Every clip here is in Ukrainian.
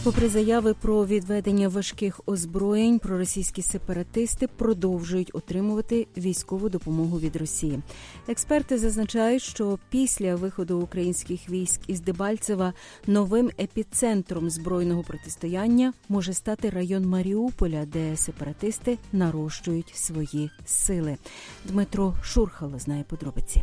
Попри заяви про відведення важких озброєнь, проросійські сепаратисти продовжують отримувати військову допомогу від Росії. Експерти зазначають, що після виходу українських військ із Дебальцева новим епіцентром збройного протистояння може стати район Маріуполя, де сепаратисти нарощують свої сили. Дмитро Шурхало знає подробиці.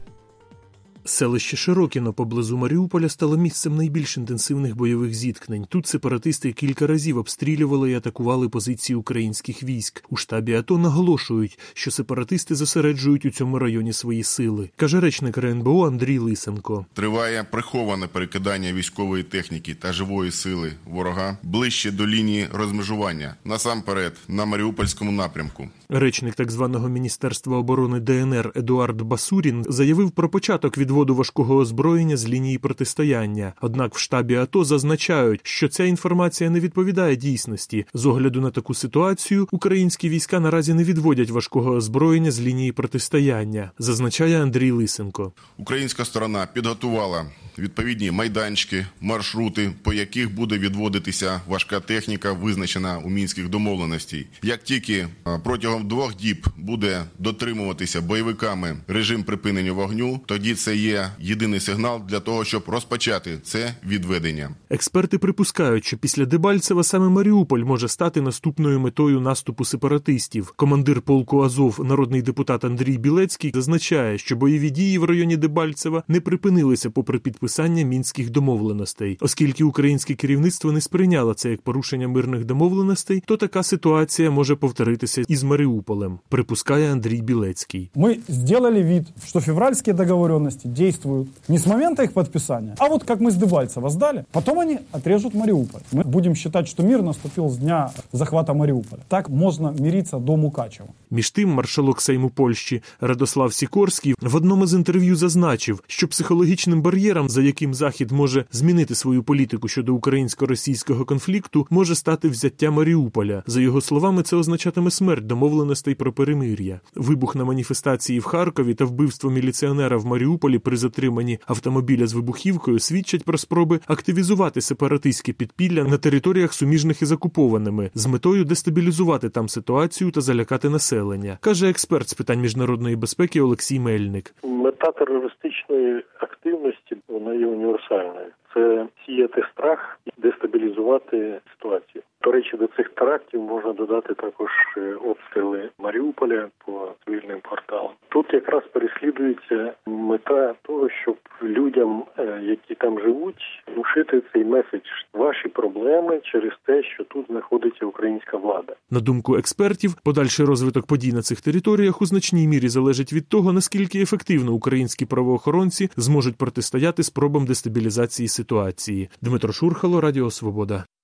Селище Широкіно поблизу Маріуполя стало місцем найбільш інтенсивних бойових зіткнень. Тут сепаратисти кілька разів обстрілювали і атакували позиції українських військ. У штабі АТО наголошують, що сепаратисти зосереджують у цьому районі свої сили, каже речник РНБО Андрій Лисенко. Триває приховане перекидання військової техніки та живої сили ворога ближче до лінії розмежування, насамперед на Маріупольському напрямку. Речник так званого Міністерства оборони ДНР Едуард Басурін заявив про початок відводу важкого озброєння з лінії протистояння. Однак в штабі АТО зазначають, що ця інформація не відповідає дійсності. З огляду на таку ситуацію, українські війська наразі не відводять важкого озброєння з лінії протистояння, зазначає Андрій Лисенко. Українська сторона підготувала відповідні майданчики, маршрути, по яких буде відводитися важка техніка, визначена у мінських домовленостей. Як тільки протягом 2 діб буде дотримуватися бойовиками режим припинення вогню, тоді це є єдиний сигнал для того, щоб розпочати це відведення. Експерти припускають, що після Дебальцева саме Маріуполь може стати наступною метою наступу сепаратистів. Командир полку Азов, народний депутат Андрій Білецький, зазначає, що бойові дії в районі Дебальцева не припинилися попри підписання мінських домовленостей. Оскільки українське керівництво не сприйняло це як порушення мирних домовленостей, то така ситуація може повторитися із Маріуполем, припускає Андрій Білецький. Ми зробили вид, що февральські договоренности действуют не с момента их подписания, а вот как мы с Дебальцева сдали, потом они отрежут Мариуполь. Мы будем считать, что мир наступил с дня захвата Мариуполя. Так можно мириться до Мукачева. Між тим, маршалок Сейму Польщі Радослав Сікорський в одному з інтерв'ю зазначив, що психологічним бар'єром, за яким Захід може змінити свою політику щодо українсько-російського конфлікту, може стати взяття Маріуполя. За його словами, це означатиме смерть домовленостей про перемир'я. Вибух на маніфестації в Харкові та вбивство міліціонера в Маріуполі при затриманні автомобіля з вибухівкою свідчать про спроби активізувати сепаратистське підпілля на територіях суміжних із окупованими з метою дестабілізувати там ситуацію та залякати населення, каже експерт з питань міжнародної безпеки Олексій Мельник. Мета терористичної активності, вона є універсальною. Це сіяти страх і дестабілізувати ситуацію. До речі, до цих терактів можна додати також обстріли Маріуполя по цивільним кварталам. Тут якраз переслідується мета того, щоб людям, які там живуть, внушити цей меседж. Ваші проблеми через те, що тут знаходиться українська влада. На думку експертів, подальший розвиток подій на цих територіях у значній мірі залежить від того, наскільки ефективно українські правоохоронці зможуть протистояти спробам дестабілізації ситуації. Дмитро Шурхало, Радіо Свобода.